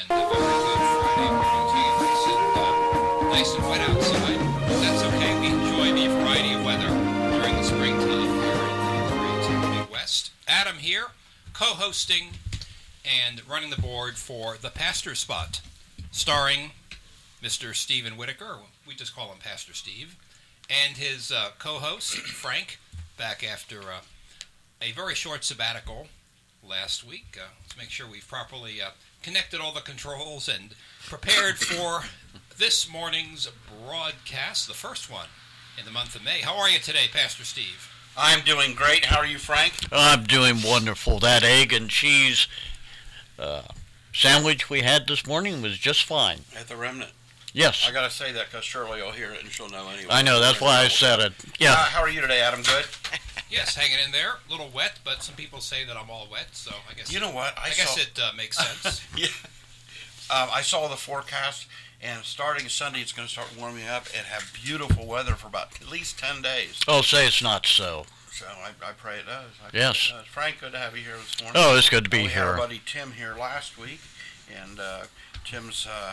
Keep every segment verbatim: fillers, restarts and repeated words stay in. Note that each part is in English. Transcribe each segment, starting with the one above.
and a very good Friday morning to you. Nice and, uh, nice and wet outside. But that's okay. We enjoy the variety of weather during the springtime here in the great Midwest. Adam here, co-hosting and running the board for The Pastor Spot, starring Mister Stephen Whitaker. We just call him Pastor Steve. And his uh, co-host, Frank, back after uh, a very short sabbatical last week. Uh, let's make sure we've properly uh, connected all the controls and prepared for this morning's broadcast, the first one in the month of May. How are you today, Pastor Steve? I'm doing great. How are you, Frank? I'm doing wonderful. That egg and cheese uh, sandwich we had this morning was just fine. At the Remnant. Yes. I got to say that because Shirley will hear it and she'll know anyway. I know, that's why I said it. Yeah. Uh, how are you today, Adam? Good? Yes, hanging in there. A little wet, but some people say that I'm all wet, so I guess You know what? I, I guess saw, it uh, makes sense. yeah. Um, I saw the forecast, and starting Sunday, it's going to start warming up and have beautiful weather for about at least ten days. Oh, say it's not so. So I, I pray it does. I pray Yes. It does. Frank, good to have you here this morning. Oh, it's good to be we here. We had our buddy Tim here last week, and uh, Tim's uh,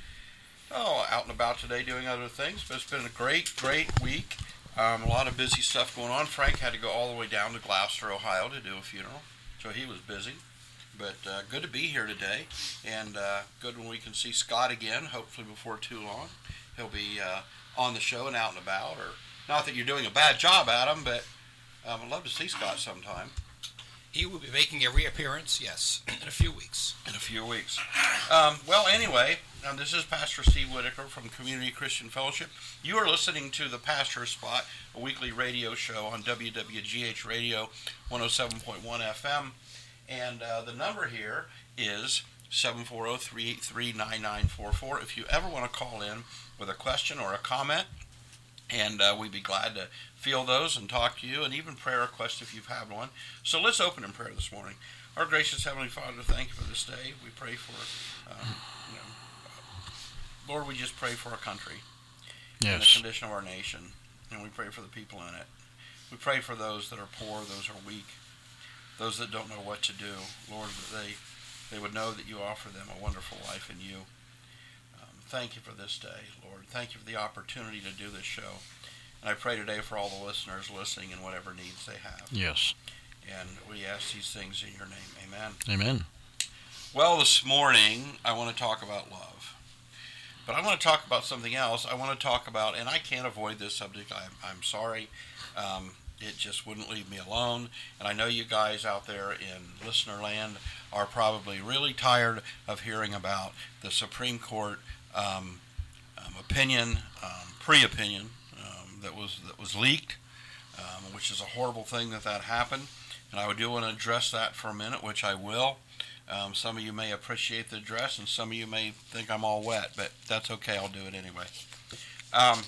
oh out and about today doing other things, but it's been a great, great week. Um, a lot of busy stuff going on. Frank had to go all the way down to Gloucester, Ohio to do a funeral, so he was busy. But uh, good to be here today, and uh, good when we can see Scott again, hopefully before too long. He'll be uh, on the show and out and about. Or not that you're doing a bad job, Adam, but um, I'd love to see Scott sometime. He will be making a reappearance, yes, in a few weeks. In a few weeks. Um, well, anyway, um, this is Pastor Steve Whitaker from Community Christian Fellowship. You are listening to The Pastor Spot, a weekly radio show on W W G H Radio one oh seven point one F M. And uh, the number here is seven four zero, three eight three, nine nine four four. If you ever want to call in with a question or a comment, and uh, we'd be glad to field those and talk to you, and even prayer requests if you've had one. So let's open in prayer this morning. Our gracious Heavenly Father, thank you for this day. We pray for, um, you know, uh, Lord, we just pray for our country Yes. and the condition of our nation, and we pray for the people in it. We pray for those that are poor, those who are weak, those that don't know what to do. Lord, that they, they would know that you offer them a wonderful life in you. Um, thank you for this day, Lord. Thank you for the opportunity to do this show. And I pray today for all the listeners listening and whatever needs they have. Yes. And we ask these things in your name. Amen. Amen. Well, this morning, I want to talk about love. But I want to talk about something else. I want to talk about, and I can't avoid this subject. I'm, I'm sorry. Um, it just wouldn't leave me alone. And I know you guys out there in listener land are probably really tired of hearing about the Supreme Court um, um, opinion, um, pre-opinion, um, that was that was leaked, um, which is a horrible thing that that happened. And I do want to address that for a minute, which I will. Um, some of you may appreciate the address, and some of you may think I'm all wet, but that's okay. I'll do it anyway. Um,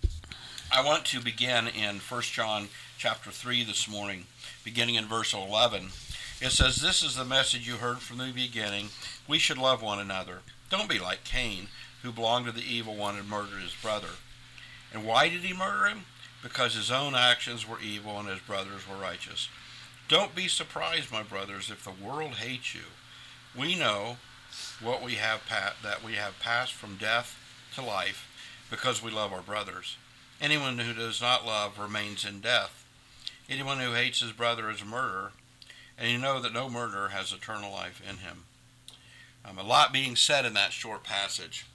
I want to begin in First John chapter three this morning, beginning in verse eleven. It says, "This is the message you heard from the beginning. We should love one another. Don't be like Cain, who belonged to the evil one and murdered his brother. And why did he murder him? Because his own actions were evil and his brothers were righteous. Don't be surprised, my brothers, if the world hates you. We know what we have pa- that we have passed from death to life because we love our brothers. Anyone who does not love remains in death. Anyone who hates his brother is a murderer, and you know that no murderer has eternal life in him." Um, a lot being said in that short passage.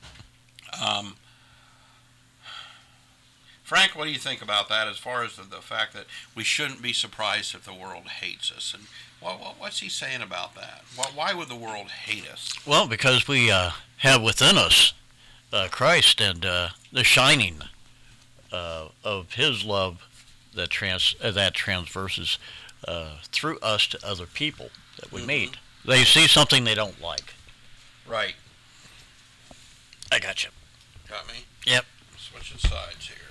Um, Frank, what do you think about that as far as the, the fact that we shouldn't be surprised if the world hates us? And what, what, what's he saying about that? Why, why would the world hate us? Well, because we uh, have within us uh, Christ and uh, the shining uh, of his love that trans uh, that transverses uh, through us to other people that we mm-hmm. meet. They see something they don't like. Right. I got you. Got me? Yep. Switching sides here.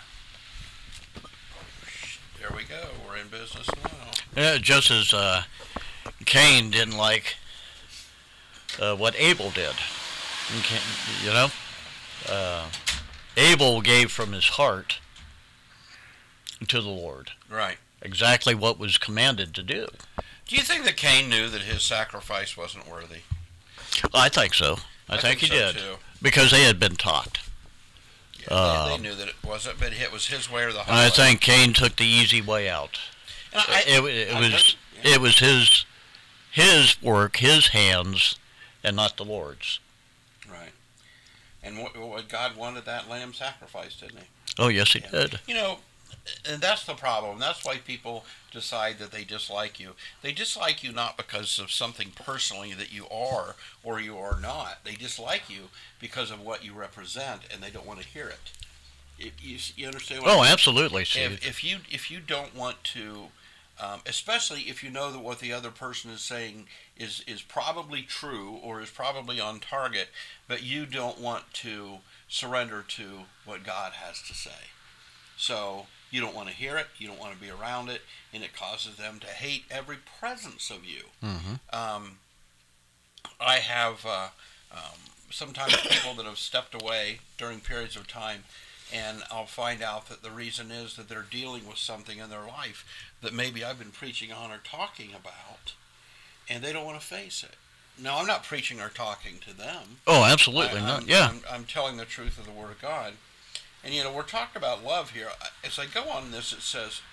There we go. We're in business now. Yeah, just as uh, Cain didn't like uh, what Abel did. You know? Uh, Abel gave from his heart to the Lord. Right. Exactly what was commanded to do. Do you think that Cain knew that his sacrifice wasn't worthy? I think so. I, I think, think he so, did. too. Because they had been taught. Yeah, Uh, they, they knew that it wasn't, but it was his way or the highway. I think Cain took the easy way out. And I, it, it, it I was heard- yeah. it was his his work, his hands, and not the Lord's. Right. And what, what God wanted that lamb sacrificed, didn't he? Oh, yes, he Yeah. did. You know, and that's the problem. That's why people decide that they dislike you. They dislike you not because of something personally that you are or you are not. They dislike you because of what you represent, and they don't want to hear it. If you, you understand what Oh, I mean? absolutely, Steve. If, if you if you don't want to, um, especially if you know that what the other person is saying is is probably true or is probably on target, but you don't want to surrender to what God has to say. So you don't want to hear it, you don't want to be around it, and it causes them to hate every presence of you. Mm-hmm. Um, I have uh, um, sometimes people that have stepped away during periods of time, and I'll find out that the reason is that they're dealing with something in their life that maybe I've been preaching on or talking about, and they don't want to face it. Now, I'm not preaching or talking to them. Oh, absolutely I, not. I'm, Yeah. I'm, I'm telling the truth of the Word of God. And, you know, we're talking about love here. As I go on this, it says,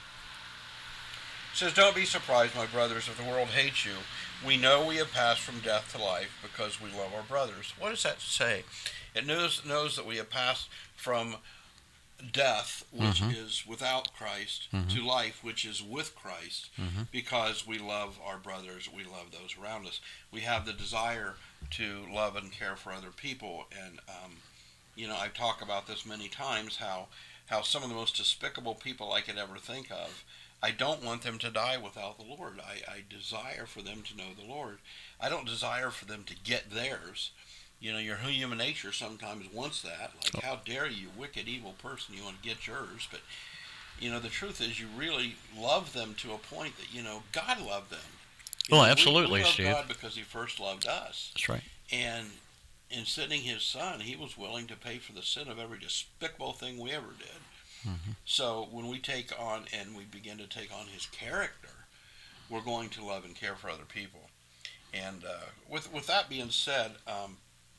it says, "Don't be surprised, my brothers, if the world hates you. We know we have passed from death to life because we love our brothers." What does that say? It knows, knows that we have passed from death, which Mhm. is without Christ, Mhm. to life, which is with Christ, Mhm. because we love our brothers, we love those around us. We have the desire to love and care for other people. And, um, you know, I talk about this many times, how, how some of the most despicable people I could ever think of, I don't want them to die without the Lord. I, I desire for them to know the Lord. I don't desire for them to get theirs. You know, your human nature sometimes wants that. Like, how dare you, wicked, evil person, you want to get yours. But, you know, the truth is you really love them to a point that, you know, God loved them. You Oh, know, we- absolutely, we love Steve. God because he first loved us. That's right. And in sending his son, he was willing to pay for the sin of every despicable thing we ever did. Mm-hmm. So when we take on and we begin to take on his character, we're going to love and care for other people. And uh, with with that being said, um,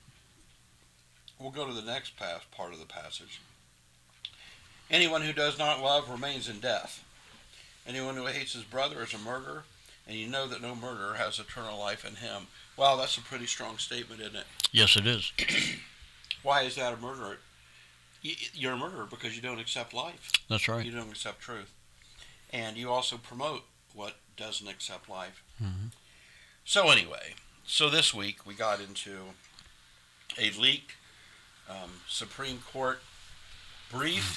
we'll go to the next pass, part of the passage. "Anyone who does not love remains in death. Anyone who hates his brother is a murderer, and you know that no murderer has eternal life in him." Wow, that's a pretty strong statement, isn't it? Yes, it is. Why is that a murderer? You're a murderer because you don't accept life. That's right. You don't accept truth. And you also promote what doesn't accept life. Mm-hmm. So anyway, so this week we got into a leaked um, Supreme Court brief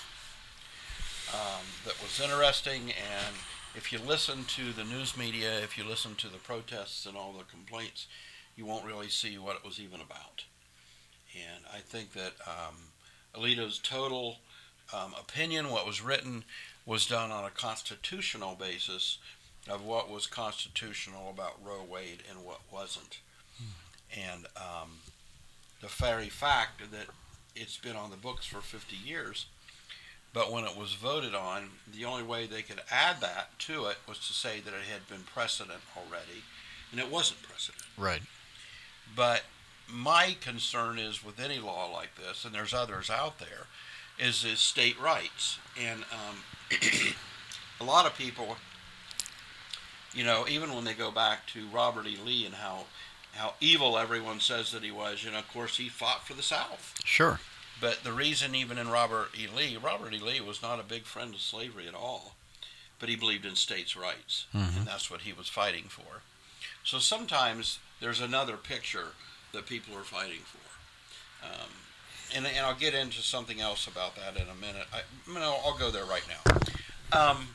um, that was interesting. And if you listen to the news media, if you listen to the protests and all the complaints, you won't really see what it was even about. And I think that um, Alito's total um, opinion, what was written, was done on a constitutional basis of what was constitutional about Roe Wade and what wasn't. Hmm. And um, the very fact that it's been on the books for fifty years, but when it was voted on, the only way they could add that to it was to say that it had been precedent already, and it wasn't precedent. Right. But my concern is with any law like this, and there's others out there, is is state rights. And um, a lot of people, you know, even when they go back to Robert E. Lee and how how evil everyone says that he was, you know, of course he fought for the South. Sure. But the reason, even in Robert E. Lee, Robert E. Lee was not a big friend of slavery at all, but he believed in states' rights, Mm-hmm. and that's what he was fighting for. So sometimes there's another picture that people are fighting for. Um, and, and I'll get into something else about that in a minute. I, I mean, I'll, I'll go there right now. Um,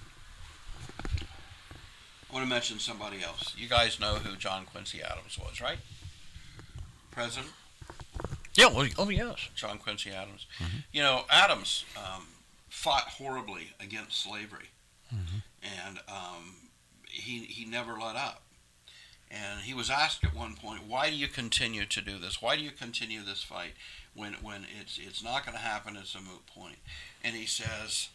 I want to mention somebody else. You guys know who John Quincy Adams was, right? President Yeah. Well, oh, yes. John Quincy Adams. Mm-hmm. You know, Adams um, fought horribly against slavery, Mm-hmm. and um, he he never let up. And he was asked at one point, "Why do you continue to do this? Why do you continue this fight when when it's it's not going to happen? It's a moot point." And he says,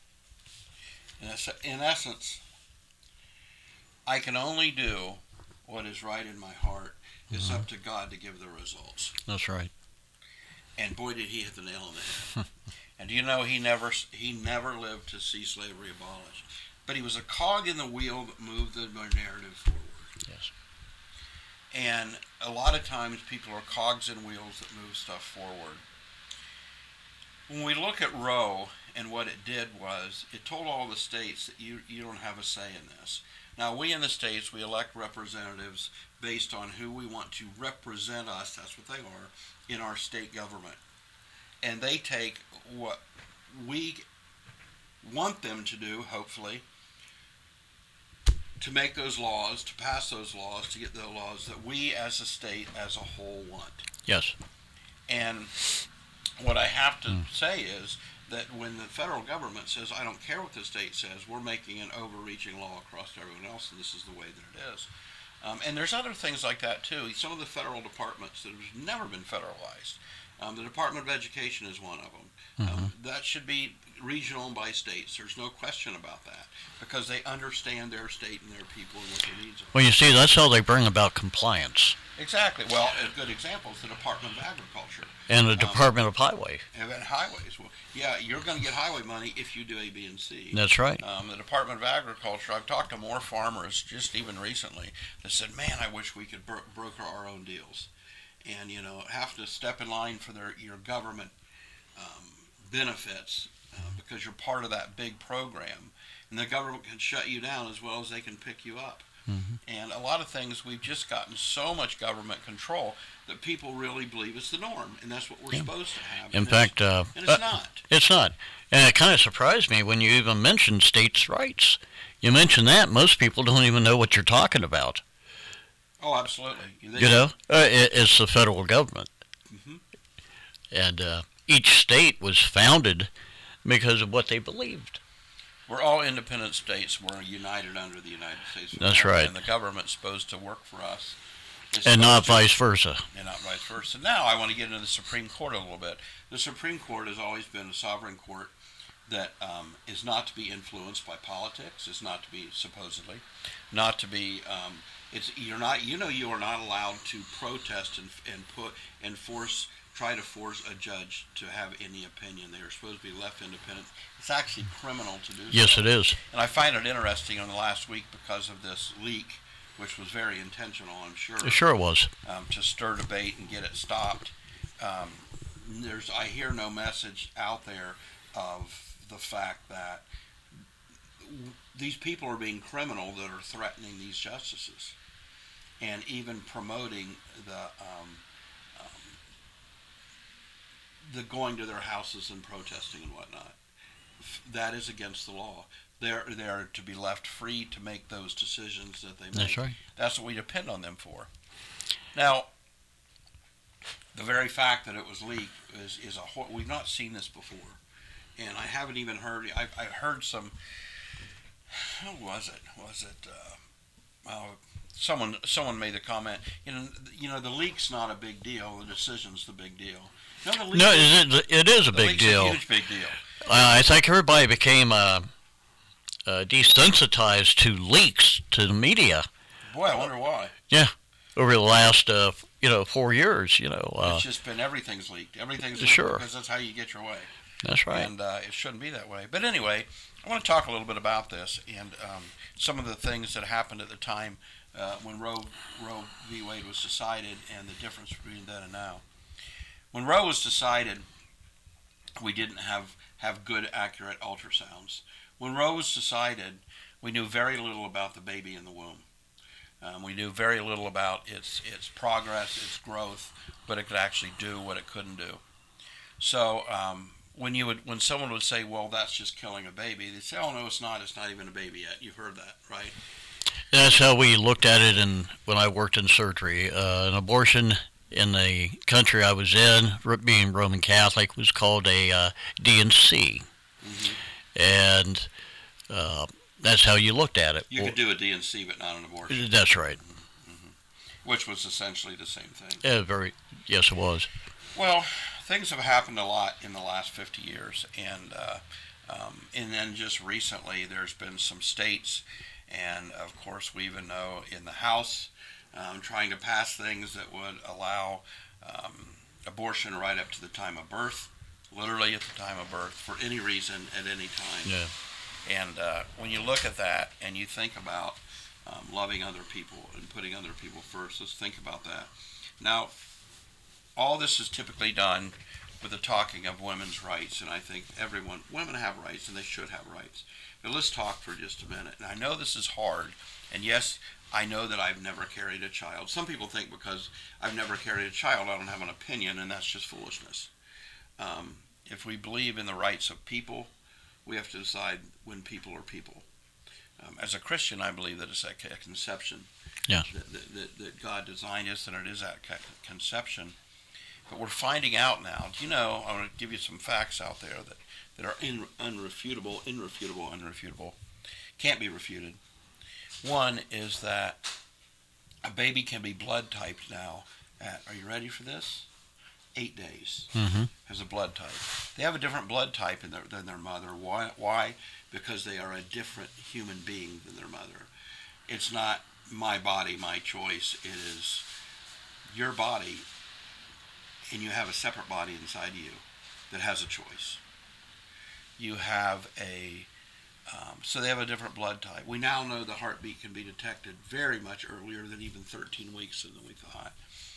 in essence, "I can only do what is right in my heart. It's Mhm. up to God to give the results. That's right. And boy, did he hit the nail on the head. And do you know, he never he never lived to see slavery abolished. But he was a cog in the wheel that moved the narrative forward. Yes. And a lot of times people are cogs in wheels that move stuff forward. When we look at Roe and what it did was, it told all the states that you, you don't have a say in this. Now, we in the states, we elect representatives based on who we want to represent us, that's what they are, in our state government. And they take what we want them to do, hopefully, to make those laws, to pass those laws, to get the laws that we as a state, as a whole, want. Yes. And what I have to Mm. say is that when the federal government says, I don't care what the state says, we're making an overreaching law across everyone else, and this is the way that it is. Um, and there's other things like that, too. Some of the federal departments that have never been federalized. Um, the Department of Education is one of them. Mm-hmm. Um, that should be regional and by states. There's no question about that, because they understand their state and their people and what their needs are. Well, you see, that's how they bring about compliance. Exactly. Well, a good example is the Department of Agriculture. And the Um, Department of Highway. And then highways. Well, yeah, you're going to get highway money if you do A, B, and C. That's right. Um, the Department of Agriculture, I've talked to more farmers just even recently that said, man, I wish we could bro- broker our own deals. And, you know, have to step in line for their your government um, benefits uh, because you're part of that big program. And the government can shut you down as well as they can pick you up. Mm-hmm. And a lot of things, we've just gotten so much government control that people really believe it's the norm, and that's what we're Yeah. supposed to have. In and fact, uh, it's, and it's uh, not. It's not. And it kind of surprised me when you even mentioned states' rights. You mention that, most people don't even know what you're talking about. Oh, absolutely. They, You know, uh, it, it's the federal government. Mm-hmm. And uh, each state was founded because of what they believed. We're all independent states. We're united under the United States of That's America, right. and the government's supposed to work for us. It's And not supposed vice versa. to- And not vice versa. Now I want to get into the Supreme Court a little bit. The Supreme Court has always been a sovereign court that um, is not to be influenced by politics. It's not to be, supposedly, not to be. Um, it's you're not. You know, you are not allowed to protest and and put and force. Try to force a judge to have any opinion. They are supposed to be left independent. It's actually criminal to do so. Yes, it is. And I find it interesting in the last week because of this leak, which was very intentional, I'm sure, Sure it was. um, to stir debate and get it stopped. Um, there's, I hear no message out there of the fact that w- these people are being criminal that are threatening these justices and even promoting the um, um, the going to their houses and protesting and whatnot. F- That is against the law. They're they're to be left free to make those decisions that they make. That's right. That's what we depend on them for. Now, the very fact that it was leaked is is a whole, we've not seen this before, and I haven't even heard. I I heard some. How was it? Was it? Uh, uh, someone someone made the comment. You know, you know, the leak's not a big deal. The decision's the big deal. No, the leak No, is, it, it is a the big leak's deal. a huge big deal. Uh, I think everybody became uh, uh, desensitized to leaks to the media Boy, I wonder why. over the last, uh, you know, four years. You know, uh, It's just been everything's leaked. Everything's leaked Sure. because that's how you get your way. that's right. And uh, it shouldn't be that way. But anyway, I want to talk a little bit about this and um, some of the things that happened at the time uh, when Roe, Roe v. Wade was decided and the difference between then and now. When Roe was decided, we didn't have, have good, accurate ultrasounds. When Roe was decided, we knew very little about the baby in the womb. Um, we knew very little about its its progress, its growth, what it could actually do, what it couldn't do. So um, when you would when someone would say, "Well, that's just killing a baby," they'd say, "Oh no, it's not. It's not even a baby yet." You've heard that, right? That's how we looked at it in, when I worked in surgery. Uh, an abortion in the country I was in, being Roman Catholic, was called a uh, D and C. Mm-hmm. And uh, that's how you looked at it. You could do a D and C, but not an abortion, That's right. which was essentially the same thing. Yeah, very. Yes, it was. Well, things have happened a lot in the last fifty years, and uh, um, and then just recently, there's been some states And, of course, we even know in the House um, trying to pass things that would allow um, abortion right up to the time of birth, literally at the time of birth, for any reason at any time. Yeah. And uh, when you look at that and you think about um, loving other people and putting other people first, let's think about that. Now, all this is typically done with the talking of women's rights, and I think everyone, women have rights, and they should have rights. But let's talk for just a minute. And I know this is hard, and yes, I know that I've never carried a child. Some people think because I've never carried a child, I don't have an opinion, and that's just foolishness. Um, if we believe in the rights of people, we have to decide when people are people. Um, as a Christian, I believe that it's at conception yeah. that, that, that God designed us, and it is at conception. But we're finding out now. Do you know, I want to give you some facts out there that, that are in, unrefutable, irrefutable, unrefutable, can't be refuted. One is that a baby can be blood typed now at, are you ready for this? Eight days mm-hmm. as a blood type. They have a different blood type in their, than their mother. Why? Why? Because they are a different human being than their mother. It's not my body, my choice. It is your body, and you have a separate body inside you that has a choice. You have a, um, so they have a different blood type. We now know the heartbeat can be detected very much earlier than even thirteen weeks than we thought.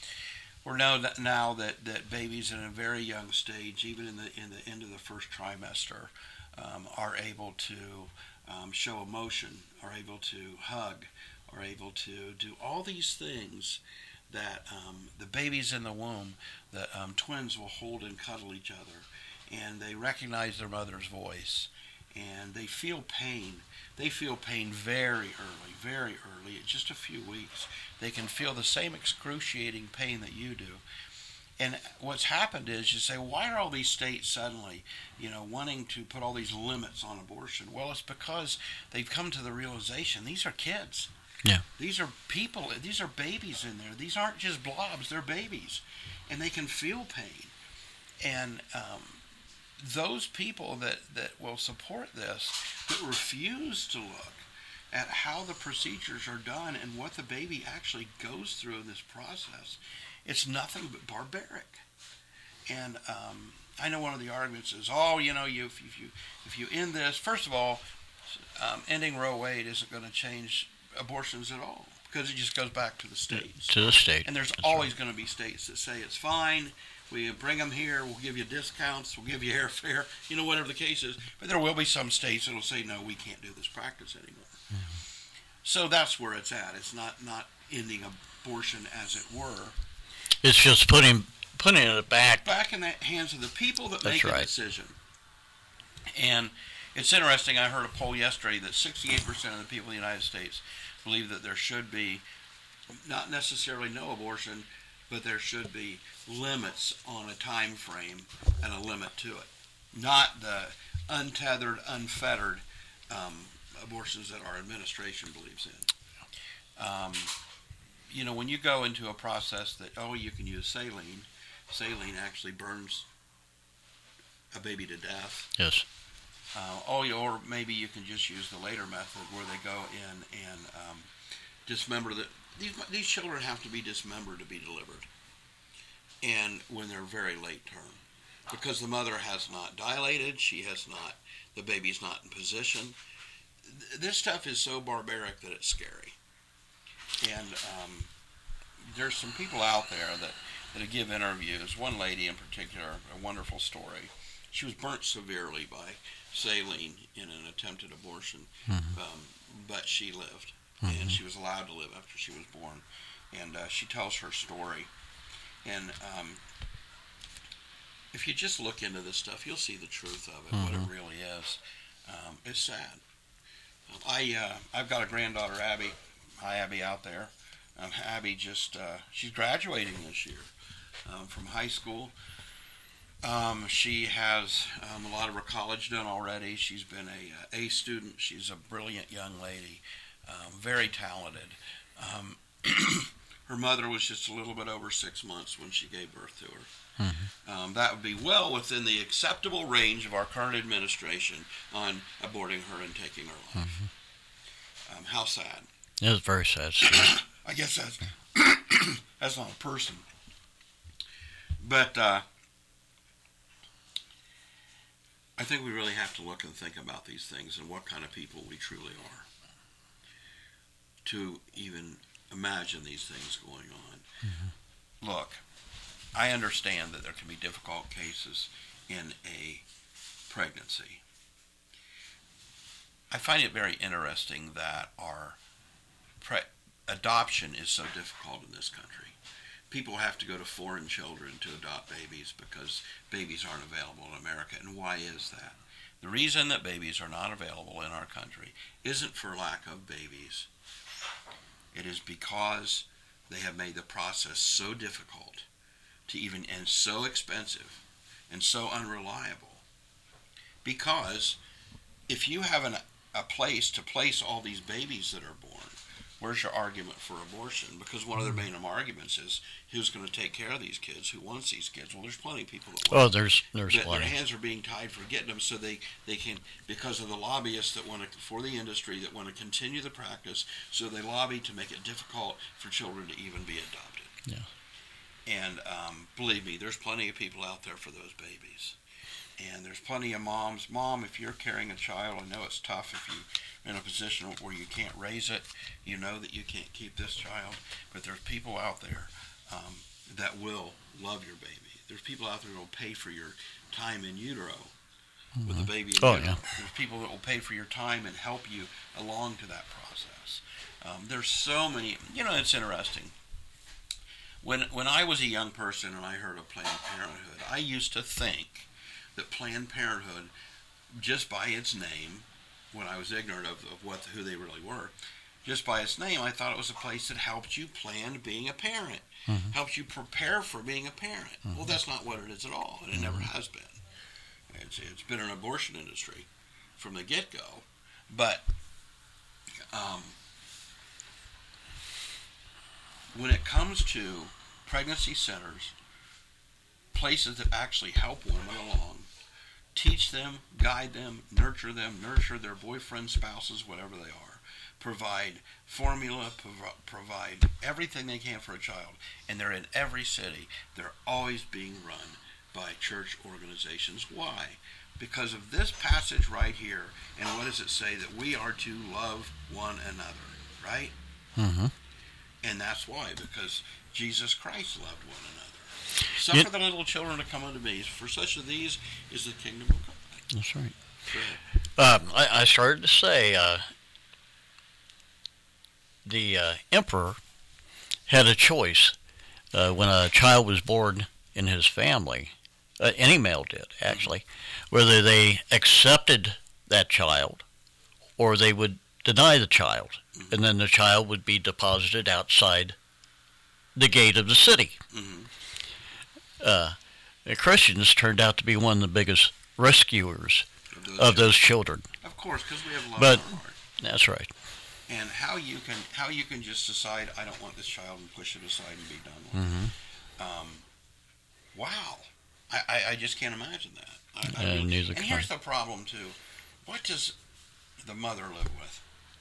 We know that now that, that babies in a very young stage, even in the in the end of the first trimester, um, are able to um, show emotion, are able to hug, are able to do all these things that um, the babies in the womb, the um, twins will hold and cuddle each other, and they recognize their mother's voice, and they feel pain. They feel pain very early, very early. In just a few weeks, they can feel the same excruciating pain that you do. And what's happened is you say, why are all these states suddenly, you know, wanting to put all these limits on abortion? Well, it's because they've come to the realization these are kids. Yeah. These are people. These are babies in there. These aren't just blobs. They're babies, and they can feel pain. And um, those people that, that will support this, that refuse to look at how the procedures are done and what the baby actually goes through in this process, it's nothing but barbaric. And um, I know one of the arguments is, oh, you know, you if you if you end this, first of all, um, ending Roe Wade isn't going to change abortions at all, because it just goes back to the states. To the state. And there's That's always right. going to be states that say it's fine. We bring them here. We'll give you discounts. We'll give you airfare. You know, whatever the case is. But there will be some states that will say, no, we can't do this practice anymore. Mm-hmm. So that's where it's at. It's not, not ending abortion, as it were. It's just putting putting it back. Back in the hands of the people that That's make right. a decision. And it's interesting. I heard a poll yesterday that sixty-eight percent of the people in the United States believe that there should be not necessarily no abortion, but there should be limits on a time frame and a limit to it. Not the untethered, unfettered um, abortions that our administration believes in. Um, you know, when you go into a process that, oh, you can use saline, saline actually burns a baby to death. Yes. Uh, oh, or maybe you can just use the later method where they go in and um, dismember the. These these children have to be dismembered to be delivered, and when they're very late term, because the mother has not dilated, she has not, the baby's not in position. This stuff is so barbaric that it's scary, and um, there's some people out there that that give interviews. One lady in particular, a wonderful story. She was burnt severely by saline in an attempted abortion, mm-hmm. um, but she lived, mm-hmm. and she was allowed to live after she was born. And uh, she tells her story. And um, if you just look into this stuff, you'll see the truth of it, mm-hmm. what it really is. Um, it's sad. I, uh, I've got a granddaughter, Abby. Hi, Abby, out there. Um, Abby just, uh, she's graduating this year um, from high school. Um, she has um, a lot of her college done already. She's been a, a A student. She's a brilliant young lady, um, very talented. Um, her mother was just a little bit over six months when she gave birth to her. Mm-hmm. Um, that would be well within the acceptable range of our current administration on aborting her and taking her life. Um, how sad. It was very sad, Steve. I guess that's that's not a person. But uh, I think we really have to look and think about these things and what kind of people we truly are to even imagine these things going on. Mm-hmm. Look, I understand that there can be difficult cases in a pregnancy. I find it very interesting that our pre- adoption is so difficult in this country. People have to go to foreign children to adopt babies because babies aren't available in America. And why is that? The reason that babies are not available in our country isn't for lack of babies. It is because they have made the process so difficult to even, and so expensive and so unreliable. Because if you have an, a place to place all these babies that are born, where's your argument for abortion? Because one of their main arguments is who's going to take care of these kids, who wants these kids. Well, there's plenty of people that want Oh, there's there's that plenty. Their hands are being tied for getting them, so they, they can, because of the lobbyists that want to, for the industry, that want to continue the practice, so they lobby to make it difficult for children to even be adopted. Yeah. And um, believe me, there's plenty of people out there for those babies. And there's plenty of moms. Mom, if you're carrying a child, I know it's tough if you're in a position where you can't raise it. You know that you can't keep this child. But there's people out there um, that will love your baby. There's people out there that will pay for your time in utero mm-hmm. with the baby in oh, utero. Yeah. There's people that will pay for your time and help you along to that process. Um, there's so many. You know, it's interesting. When when I was a young person and I heard of Planned Parenthood, I used to think that Planned Parenthood, just by its name, when I was ignorant of, of what who they really were, just by its name, I thought it was a place that helped you plan being a parent, mm-hmm. helps you prepare for being a parent. Mm-hmm. Well, that's not what it is at all, and it mm-hmm. never has been. It's, it's been an abortion industry from the get-go, but um, when it comes to pregnancy centers, places that actually help women along, teach them, guide them, nurture them, nurture their boyfriends, spouses, whatever they are, provide formula, prov- provide everything they can for a child, and they're in every city. They're always being run by church organizations. Why? Because of this passage right here, and what does it say? That we are to love one another, right? Mm-hmm. And that's why, because Jesus Christ loved one another. Suffer yep. the little children to come unto me, for such of these is the kingdom of God. That's right. Sure. Um, I, I started to say uh, the uh, emperor had a choice uh, when a child was born in his family. Uh, any male did, actually, mm-hmm. whether they accepted that child or they would deny the child, mm-hmm. and then the child would be deposited outside the gate of the city. Mm-hmm. Uh, the Christians turned out to be one of the biggest rescuers of those, of those children. Of course, because we have love but, in our heart. That's right. And how you can how you can just decide, I don't want this child, and push it aside and be done with mm-hmm. it. Um, wow. I, I, I just can't imagine that. I, I and mean, and here's the problem, too. What does the mother live with?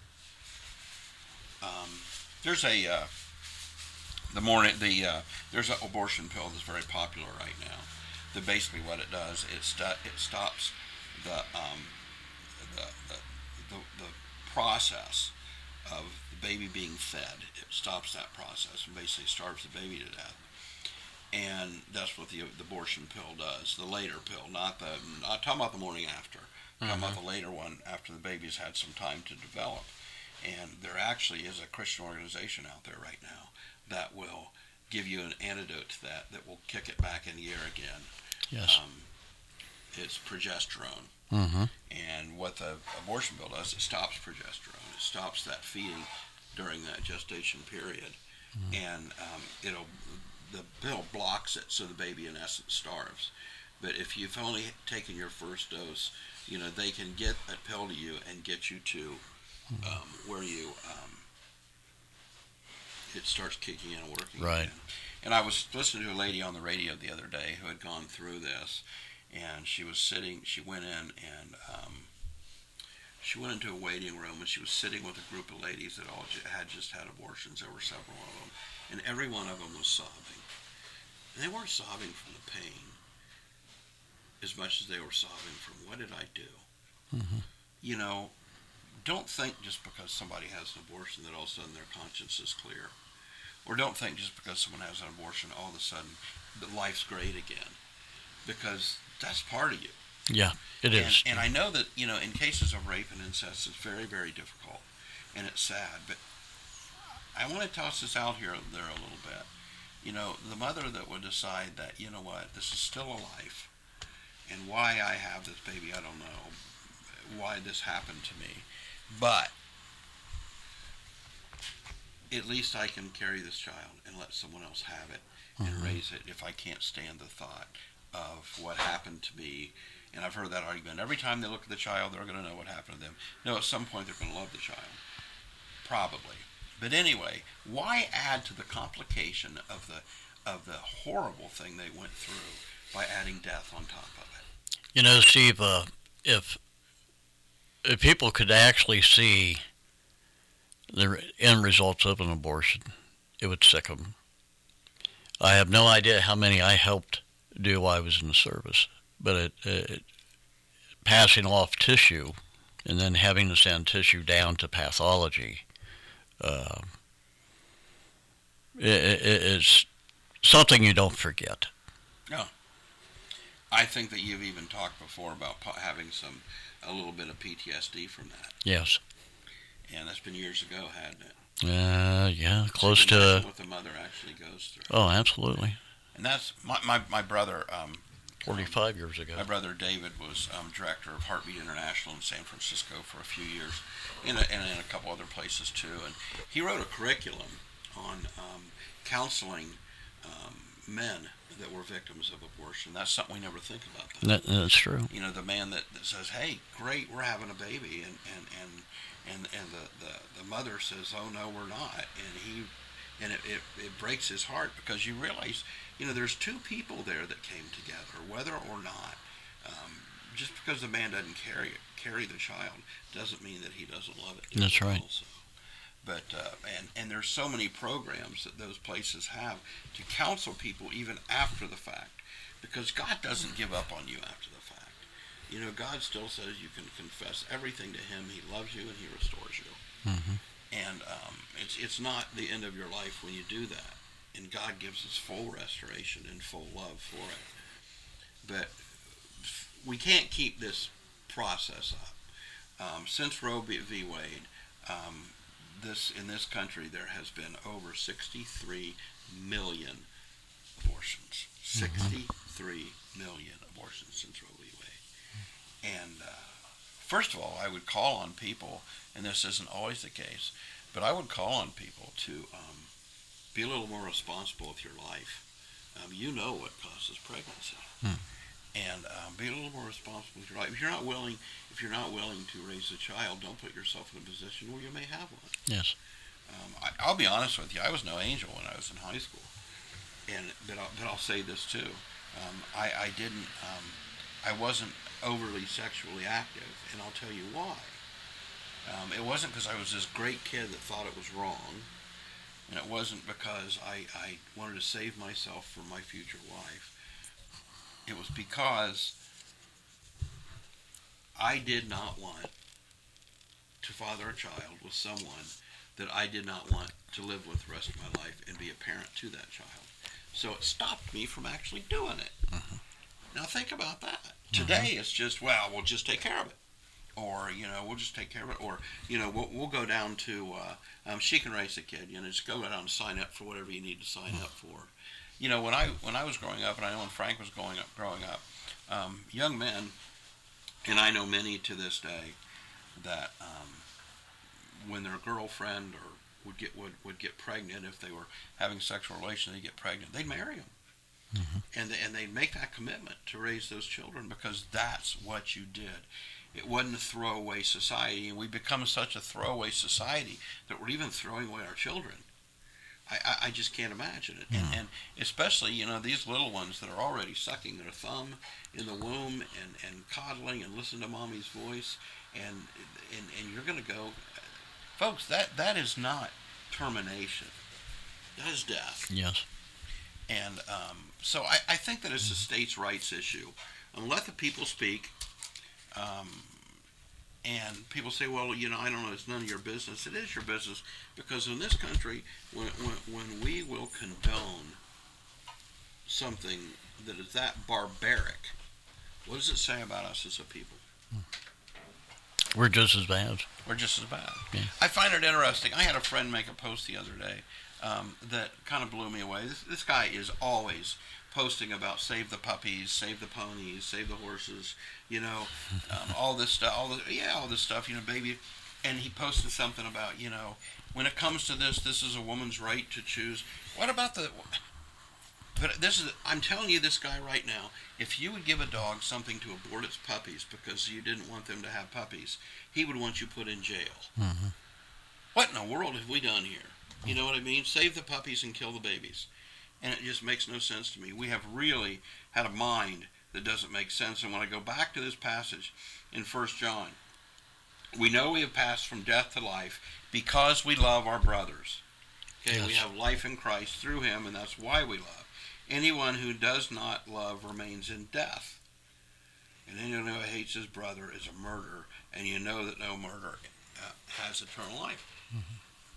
Um, there's a... Uh, The morning, the uh, there's an abortion pill that's very popular right now. That basically what it does, it st- it stops the, um, the, the the the process of the baby being fed. It stops that process and basically starves the baby to death. And that's what the the abortion pill does. The later pill, not the not talking about the morning after. I'm talking about the later one after the baby's had some time to develop. And there actually is a Christian organization out there right now that will give you an antidote to that, that will kick it back in the air again. Yes. Um, it's progesterone. Mm-hmm. And what the abortion pill does, it stops progesterone. It stops that feeding during that gestation period. Mm-hmm. And um, it'll the pill blocks it so the baby in essence starves. But if you've only taken your first dose, you know, they can get a pill to you and get you to um, where you... Um, it starts kicking in and working right. again. And I was listening to a lady on the radio the other day who had gone through this, and she was sitting, she went in, and um, She went into a waiting room, and she was sitting with a group of ladies that all ju- had just had abortions. There were several of them, and every one of them was sobbing. And they weren't sobbing from the pain as much as they were sobbing from, what did I do? Mm-hmm. You know, don't think just because somebody has an abortion that all of a sudden their conscience is clear. Or don't think just because someone has an abortion all of a sudden that life's great again. Because that's part of you. Yeah, it and, is. And I know that, you know, in cases of rape and incest, it's very, very difficult. And it's sad. But I want to toss this out here there a little bit. You know, the mother that would decide that, you know what, this is still a life. And why I have this baby, I don't know. Why this happened to me. But at least I can carry this child and let someone else have it and Mm-hmm. raise it if I can't stand the thought of what happened to me. And I've heard that argument. Every time they look at the child, they're going to know what happened to them. No, at some point they're going to love the child. Probably. But anyway, why add to the complication of the of the horrible thing they went through by adding death on top of it? You know, Steve, uh, if if people could actually see the end results of an abortion, it would sick them. I have no idea how many I helped do while I was in the service, but it, it, passing off tissue and then having to send tissue down to pathology, uh, it, it, it's something you don't forget. No. I think that you've even talked before about po- having some a little bit of P T S D from that. Yes. And that's been years ago, hadn't it? Uh, yeah, close So to. imagine what the mother actually goes through. Oh, absolutely. And that's my my, my brother. Um, Forty-five years ago. My brother David was um, director of Heartbeat International in San Francisco for a few years, and in, in a couple other places too. And he wrote a curriculum on um, counseling um, men that were victims of abortion. That's something we never think about. That. That, that's true. You know, the man that, that says, "Hey, great, we're having a baby," and and and and, and the, the, the mother says, "Oh no, we're not," and he and it, it, it breaks his heart because you realize, you know, there's two people there that came together, whether or not. Um, just because the man doesn't carry it, carry the child doesn't mean that he doesn't love it. That's right. Also. But uh, and and there's so many programs that those places have to counsel people even after the fact, because God doesn't give up on you after the fact. You know, God still says you can confess everything to Him. He loves you and He restores you. Mm-hmm. And um, it's it's not the end of your life when you do that. And God gives us full restoration and full love for it. But we can't keep this process up. Um, since Roe v. Wade, um, this in this country there has been over sixty-three million abortions. sixty-three million abortions since Roe v. Wade. And uh, first of all, I would call on people, and this isn't always the case, but I would call on people to um, be a little more responsible with your life. Um, you know what causes pregnancy. Hmm. And um, be a little more responsible with your life. If you're not willing, if you're not willing to raise a child, don't put yourself in a position where you may have one. Yes. Um, I, I'll be honest with you. I was no angel when I was in high school, and but I'll, but I'll say this too. Um, I I didn't. Um, I wasn't overly sexually active, and I'll tell you why. Um, it wasn't because I was this great kid that thought it was wrong, and it wasn't because I I wanted to save myself for my future wife. It was because I did not want to father a child with someone that I did not want to live with the rest of my life and be a parent to that child. So it stopped me from actually doing it. Mm-hmm. Now think about that. Today it's just, well, we'll just take care of it. Or, you know, we'll just take care of it. Or, you know, we'll, we'll go down to, uh, um, she can raise a kid. You know, just go down and sign up for whatever you need to sign up for. You know, when I when I was growing up, and I know when Frank was growing up, growing up, um, young men, and I know many to this day, that um, when their girlfriend or would get would, would get pregnant, if they were having sexual relations, they get pregnant, they'd marry them, Mm-hmm. and they, and they'd make that commitment to raise those children because that's what you did. It wasn't a throwaway society, and we become such a throwaway society that we're even throwing away our children. I, I, I just can't imagine it. And, and especially, you know, these little ones that are already sucking their thumb in the womb and, and coddling and listening to mommy's voice. And, and, and you're going to go, folks, that, that is not termination. That is death. Yes. And um, so I, I think that it's a states' rights issue. And let the people speak. Um, and people say, well, you know, I don't know, it's none of your business. It is your business, because in this country, when, when, when we will condone something that is that barbaric, what does it say about us as a people? We're just as bad. We're just as bad. Yeah. I find it interesting. I had a friend make a post the other day um, that kind of blew me away. This, this guy is always posting about save the puppies, save the ponies, save the horses, you know, um, all this stuff, all the, yeah, all this stuff, you know, baby. And he posted something about, you know, when it comes to this, this is a woman's right to choose. What about the... But this is, I'm telling you this guy right now, if you would give a dog something to abort its puppies because you didn't want them to have puppies, he would want you put in jail. Mm-hmm. What in the world have we done here? You know what I mean? Save the puppies and kill the babies. And it just makes no sense to me. We have really had a mind that doesn't make sense. And when I go back to this passage in First John, we know we have passed from death to life because we love our brothers. Okay, Yes. We have life in Christ through him, and that's why we love. Anyone who does not love remains in death. And anyone who hates his brother is a murderer, and you know that no murderer uh, has eternal life. Mm-hmm.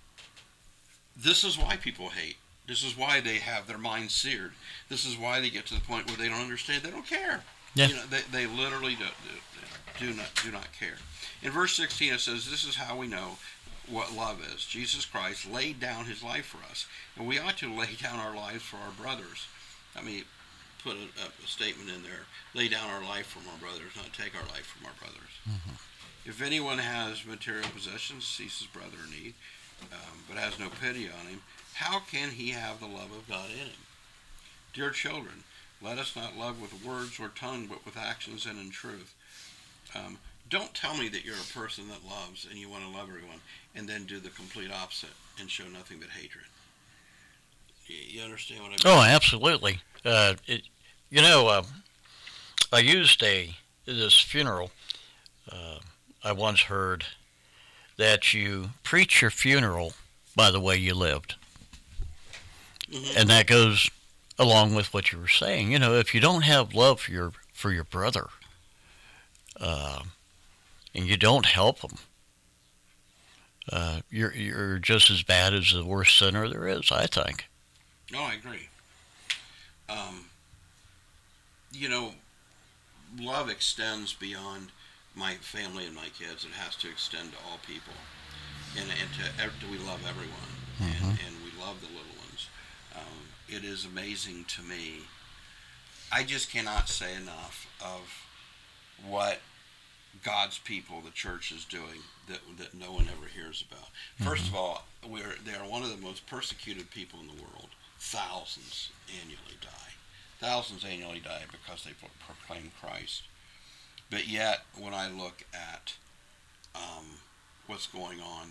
This is why people hate. This is why they have their minds seared. This is why they get to the point where they don't understand. They don't care. Yeah. You know, they, they literally do, do, do not do not care. In verse sixteen it says, this is how we know what love is. Jesus Christ laid down his life for us, and we ought to lay down our lives for our brothers. Let me put a, a statement in there. Lay down our life from our brothers, not take our life from our brothers. Mm-hmm. If anyone has material possessions, sees his brother in need, um, but has no pity on him, how can he have the love of God in him? Dear children, let us not love with words or tongue, but with actions and in truth. Um, don't tell me that you're a person that loves and you want to love everyone, and then do the complete opposite and show nothing but hatred. You understand what I mean? Oh, absolutely. Uh, it, you know, uh, I used a this funeral. Uh, I once heard that you preach your funeral by the way you lived, Mm-hmm. and that goes along with what you were saying. You know, if you don't have love for your for your brother, uh, and you don't help him, uh, you're you're just as bad as the worst sinner there is, I think. No, I agree. Um, you know, love extends beyond my family and my kids. It has to extend to all people. And, and to, do we love everyone? Mm-hmm. And, and we love the little ones. Um, it is amazing to me. I just cannot say enough of what God's people, the church, is doing that that no one ever hears about. First Mm-hmm. of all, we're they are one of the most persecuted people in the world. Thousands annually die. Thousands annually die because they pro- proclaim Christ. But yet, when I look at um, what's going on,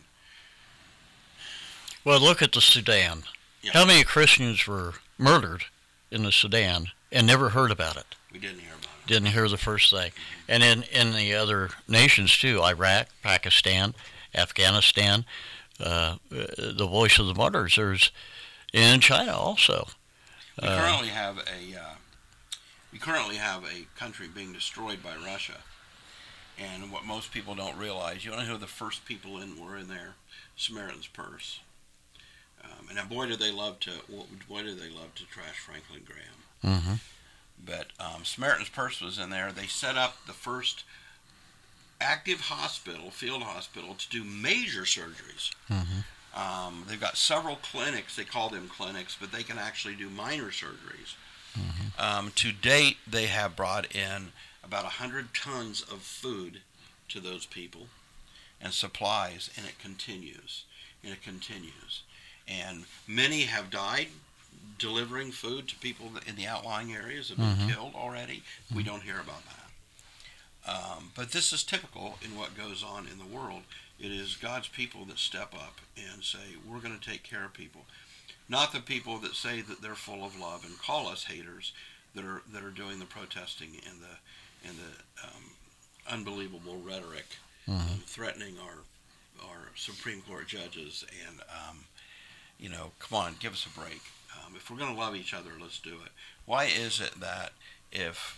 Well, look at the Sudan. yeah, How many Christians were murdered in the Sudan and never heard about it? we didn't hear about it. Didn't hear the first thing. And in, in the other nations too, Iraq, Pakistan, Afghanistan, uh, the voice of the martyrs, there's in China also. We Uh, currently have a uh, we currently have a country being destroyed by Russia, and what most people don't realize, you want to know who the first people in were in there? Samaritan's Purse. Um, and boy, did they love to boy did they love to trash Franklin Graham. Mm-hmm. But um, Samaritan's Purse was in there. They set up the first active hospital, field hospital, to do major surgeries. Mm-hmm. Um, they've got several clinics. They call them clinics, but they can actually do minor surgeries. Mm-hmm. Um, to date, they have brought in about one hundred tons of food to those people and supplies, and it continues, and it continues. And many have died delivering food to people in the outlying areas, have been Mhm. killed already. We don't hear about that. Um, but this is typical in what goes on in the world. It is God's people that step up and say, we're going to take care of people. not the people that say that they're full of love and call us haters that are that are doing the protesting and the and the um, unbelievable rhetoric, mm-hmm. um, threatening our our Supreme Court judges. And um, you know, come on, give us a break. Um, if we're going to love each other, let's do it. Why is it that if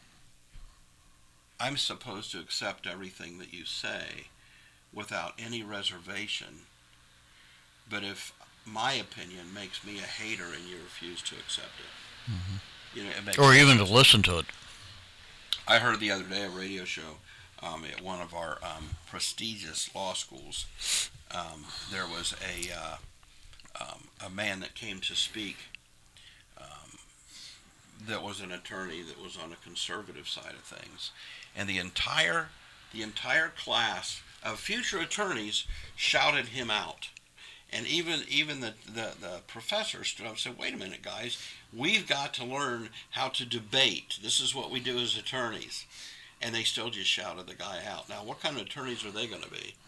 I'm supposed to accept everything that you say without any reservation, but if my opinion makes me a hater and you refuse to accept it, mm-hmm. you know, it makes or no even sense. to listen to it? I heard the other day a radio show um, at one of our um, prestigious law schools. Um, there was a uh, um, a man that came to speak um, that was an attorney that was on a conservative side of things, and the entire the entire class of future attorneys shouted him out. And even even the, the, the professor stood up and said, wait a minute, guys, we've got to learn how to debate. This is what we do as attorneys. And they still just shouted the guy out. Now, what kind of attorneys are they going to be?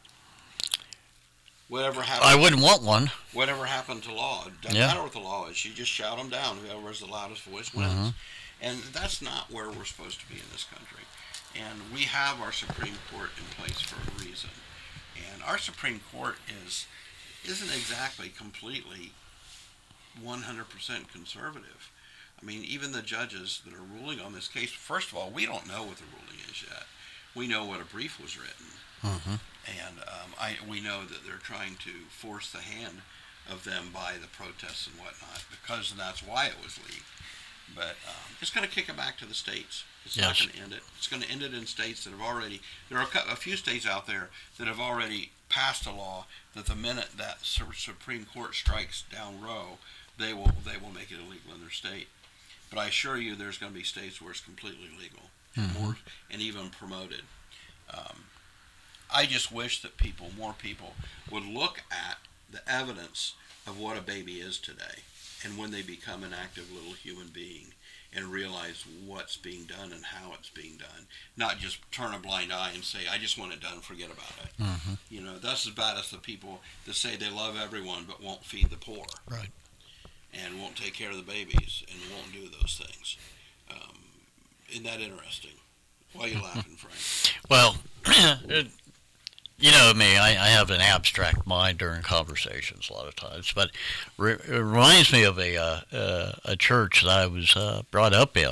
Whatever happened, I wouldn't want one. Whatever happened to law. It doesn't Yeah. matter what the law is. You just shout them down. Whoever has the loudest voice wins. Mm-hmm. And that's not where we're supposed to be in this country. And we have our Supreme Court in place for a reason. And our Supreme Court is... isn't exactly completely one hundred percent conservative. I mean, even the judges that are ruling on this case, first of all, we don't know what the ruling is yet. We know what a brief was written. Mm-hmm. And um, I, we know that they're trying to force the hand of them by the protests and whatnot, because that's why it was leaked. But um, it's going to kick it back to the states. It's Yes. not going to end it. It's going to end it in states that have already, there are a, cou- a few states out there that have already passed a law that the minute that Su- Supreme Court strikes down Roe, they will they will make it illegal in their state. But I assure you there's going to be states where it's completely legal, Mm-hmm. more, and even promoted. Um, I just wish that people, more people, would look at the evidence of what a baby is today, and when they become an active little human being, and realize what's being done and how it's being done. Not just turn a blind eye and say, I just want it done, forget about it. Mm-hmm. You know, that's as bad as the people that say they love everyone but won't feed the poor. Right. And won't take care of the babies and won't do those things. Um, isn't that interesting? Why are you laughing, Frank? Well, it, you know me, I, I have an abstract mind during conversations a lot of times, but re- it reminds me of a uh, uh, a church that I was uh, brought up in,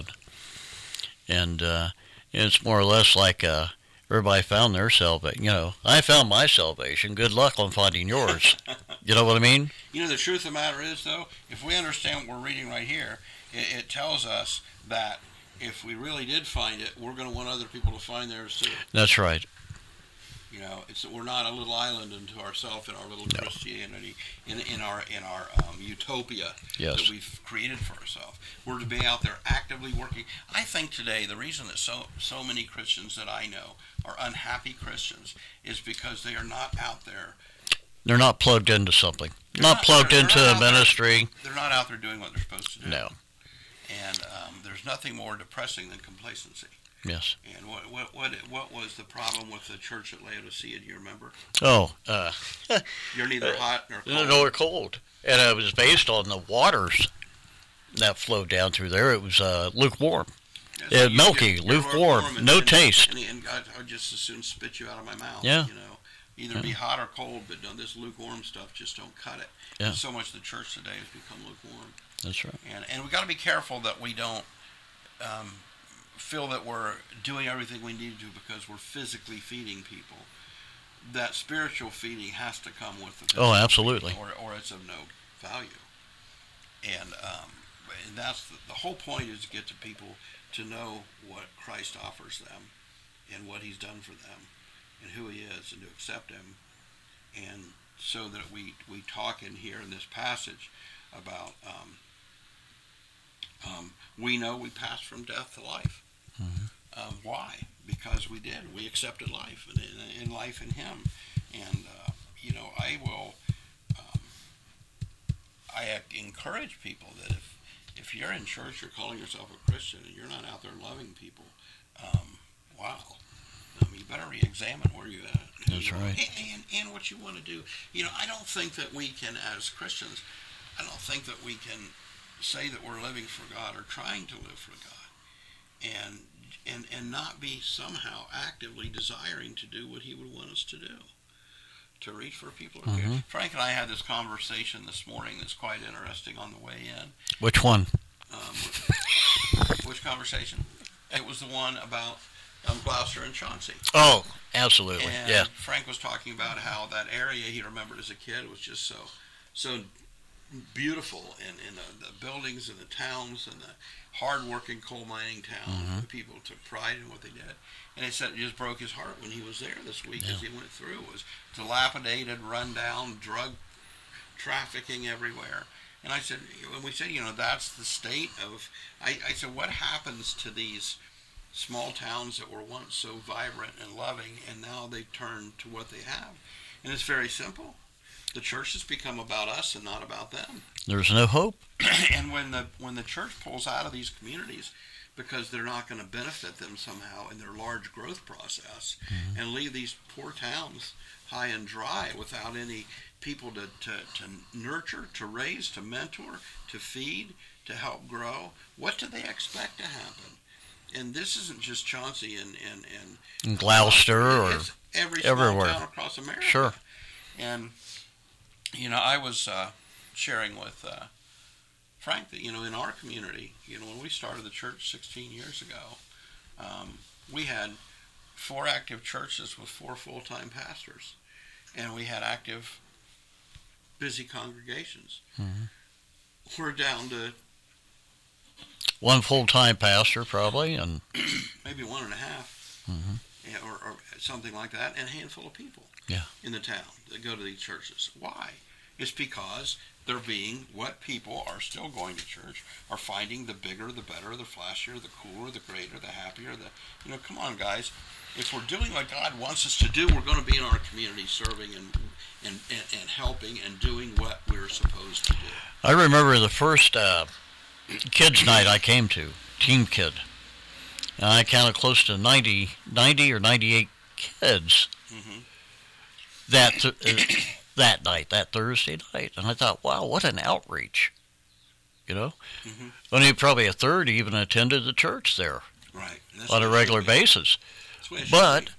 and uh, it's more or less like uh, everybody found their salvation. You know, I found my salvation. Good luck on finding yours. You know what I mean? You know, the truth of the matter is, though, if we understand what we're reading right here, it, it tells us that if we really did find it, we're going to want other people to find theirs too. That's right. You know, it's we're not a little island unto ourselves in our little No. Christianity, in in our in our um, utopia Yes. that we've created for ourselves. We're to be out there actively working. I think today the reason that so so many Christians that I know are unhappy Christians is because they are not out there. They're not plugged into something. They're Not, not- plugged they're- into they're a not out there. ministry. They're not out there doing what they're supposed to do. No. And um, there's nothing more depressing than complacency. Yes. And what what what what was the problem with the church at Laodicea? Do you remember? Oh, uh, You're neither hot nor cold. nor cold. And it was based on the waters that flowed down through there. It was uh, lukewarm. Yeah, Yeah, you- milky, you're- you're lukewarm, and- no and- taste. And, and God, I'd just as soon spit you out of my mouth. Yeah. You know, either be hot or cold, but no, this lukewarm stuff just don't cut it. Yeah. And so much the church today has become lukewarm. That's right. And and we got to be careful that we don't um, feel that we're doing everything we need to because we're physically feeding people. That spiritual feeding has to come with the physical Oh, absolutely. feeding, or or it's of no value. And um, and that's the, the whole point is to get to people to know what Christ offers them and what He's done for them and who He is, and to accept Him. And so that we we talk in here in this passage about um, um, we know we passed from death to life. Mm-hmm. Um, why? Because we did. We accepted life and in, in life in Him. And uh, you know, I will. Um, I encourage people that if if you're in church, you're calling yourself a Christian, and you're not out there loving people, um, wow. Um, you better re-examine where you're at. That's right. And, and, and what you want to do. You know, I don't think that we can, as Christians, I don't think that we can say that we're living for God or trying to live for God, and and and not be somehow actively desiring to do what He would want us to do, to reach for people. Mm-hmm. Frank and I had this conversation this morning that's quite interesting on the way in. Which one? Um, which conversation? It was the one about um, Gloucester and Chauncey. Oh, absolutely. And yeah. Frank was talking about how that area he remembered as a kid was just so so beautiful, and in, in the, the buildings and the towns and the hard-working coal mining town. Mm-hmm. The people took pride in what they did. And he said it just broke his heart when he was there this week yeah. as he went through. It was dilapidated, run down, drug trafficking everywhere. And I said, when we said, you know, that's the state of, I, I said, what happens to these small towns that were once so vibrant and loving, and now they turn to what they have? And it's very simple. The church has become about us and not about them. There's no hope. And when the when the church pulls out of these communities because they're not going to benefit them somehow in their large growth process, mm-hmm. and leave these poor towns high and dry without any people to, to, to nurture, to raise, to mentor, to feed, to help grow, what do they expect to happen? And this isn't just Chauncey and and, and, and Gloucester or every small everywhere. Town across America. Sure. And you know, I was uh, sharing with uh, Frank that, you know, in our community, you know, when we started the church sixteen years ago, um, we had four active churches with four full-time pastors, and we had active, busy congregations. Mm-hmm. We're down to one full-time pastor, probably, and maybe one and a half, mm-hmm. or, or something like that, and a handful of people yeah. in the town that go to these churches. Why? It's because they're being what people are still going to church, are finding the bigger, the better, the flashier, the cooler, the greater, the happier. The you know, come on, guys. If we're doing what God wants us to do, we're going to be in our community serving and and, and, and helping and doing what we're supposed to do. I remember the first uh, kids' night I came to, Team Kid. And I counted close to ninety, ninety or ninety-eight kids mm-hmm. that uh, that night, that Thursday night. And I thought, wow, what an outreach. You know? Mm-hmm. Only probably a third even attended the church there. Right. On a regular basis. That's but be.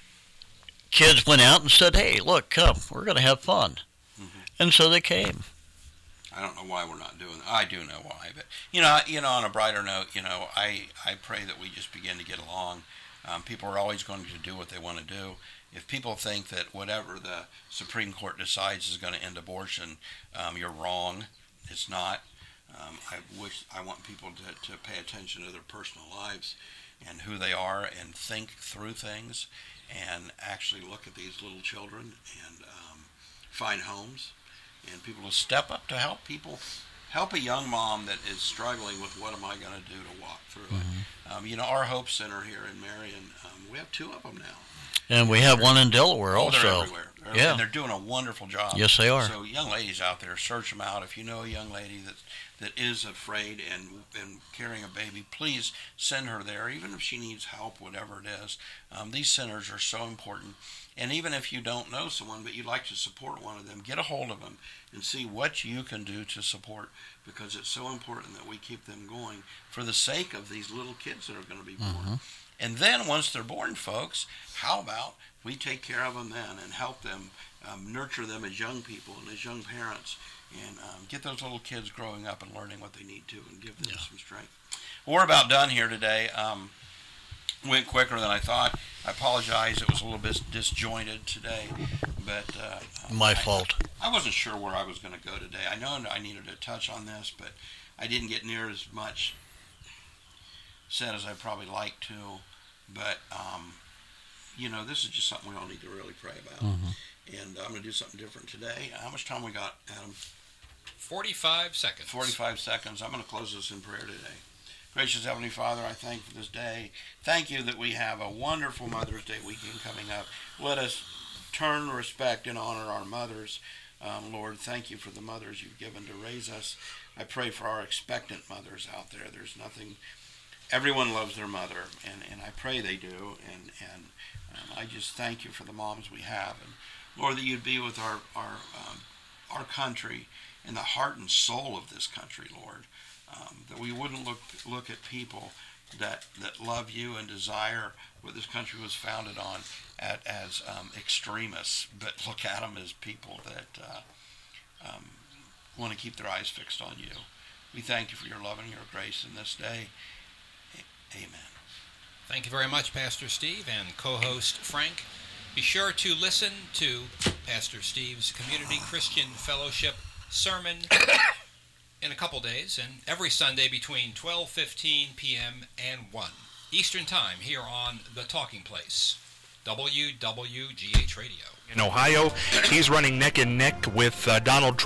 Kids went out and said, hey, look, come, we're going to have fun. Mm-hmm. And so they came. I don't know why we're not doing that. I do know why, but you know, you know. On a brighter note, you know, I, I pray that we just begin to get along. Um, people are always going to do what they want to do. If people think that whatever the Supreme Court decides is going to end abortion, um, you're wrong. It's not. Um, I wish I want people to, to pay attention to their personal lives and who they are, and think through things, and actually look at these little children and um, find homes. And people will step up to help people, help a young mom that is struggling with what am I going to do to walk through mm-hmm. it. Um, you know, our Hope Center here in Marion, um, we have two of them now. And we have one in Delaware oh, also. They're everywhere. They're, yeah. And they're doing a wonderful job. Yes, they are. So young ladies out there, search them out. If you know a young lady that that is afraid and and carrying a baby, please send her there, even if she needs help, whatever it is. Um, these centers are so important. And even if you don't know someone, but you'd like to support one of them, get a hold of them and see what you can do to support, because it's so important that we keep them going for the sake of these little kids that are going to be born. Mm-hmm. And then once they're born, folks, how about we take care of them then and help them, um, nurture them as young people and as young parents, and um, get those little kids growing up and learning what they need to, and give them yeah. some strength. Well, we're about done here today. Um, went quicker than I thought. I apologize. It was a little bit disjointed today, but uh, my I, fault. I wasn't sure where I was going to go today. I know I needed to touch on this, but I didn't get near as much said as I probably like to. But um, you know, this is just something we all need to really pray about. Mm-hmm. And I'm going to do something different today. How much time we got, Adam? Forty-five seconds. Forty-five seconds. I'm going to close this in prayer today. Gracious Heavenly Father, I thank you for this day. Thank you that we have a wonderful Mother's Day weekend coming up. Let us turn, respect, and honor our mothers. Um, Lord, thank you for the mothers you've given to raise us. I pray for our expectant mothers out there. There's nothing, everyone loves their mother, and, and I pray they do. And, and um, I just thank you for the moms we have. And Lord, that you'd be with our, our, um, our country, in the heart and soul of this country, Lord. Um, that we wouldn't look look at people that that love you and desire what this country was founded on at, as um, extremists, but look at them as people that uh, um, want to keep their eyes fixed on you. We thank you for your love and your grace in this day. Amen. Thank you very much, Pastor Steve and co-host Frank. Be sure to listen to Pastor Steve's Community Christian Fellowship sermon in a couple days, and every Sunday between twelve fifteen p.m. and one Eastern Time here on The Talking Place, W W G H Radio. In Ohio, he's running neck and neck with uh, Donald Trump.